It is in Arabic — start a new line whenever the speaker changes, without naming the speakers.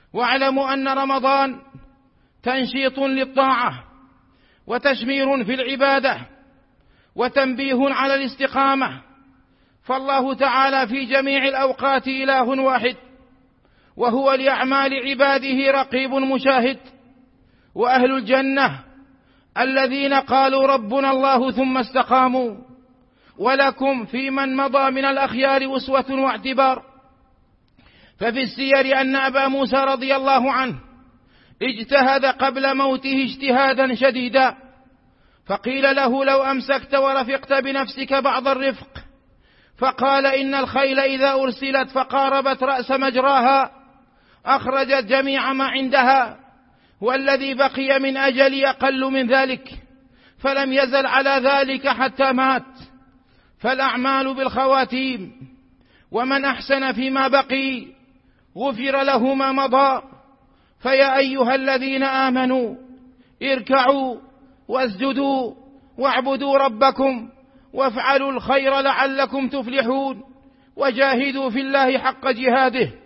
واعلموا أن رمضان تنشيط للطاعة وتشمير في العبادة وتنبيه على الاستقامة، فالله تعالى في جميع الأوقات إله واحد، وهو لأعمال عباده رقيب مشاهد. وأهل الجنة الذين قالوا ربنا الله ثم استقاموا. ولكم في من مضى من الأخيار أسوة واعتبار. ففي السير أن أبا موسى رضي الله عنه اجتهد قبل موته اجتهادا شديدا، فقيل له لو أمسكت ورفقت بنفسك بعض الرفق، فقال إن الخيل إذا أرسلت فقاربت رأس مجراها أخرجت جميع ما عندها، والذي بقي من أجلي أقل من ذلك، فلم يزل على ذلك حتى مات. فالأعمال بالخواتيم، ومن أحسن فيما بقي غفر له ما مضى. فيا أيها الذين آمنوا اركعوا واسجدوا واعبدوا ربكم وافعلوا الخير لعلكم تفلحون، وجاهدوا في الله حق جهاده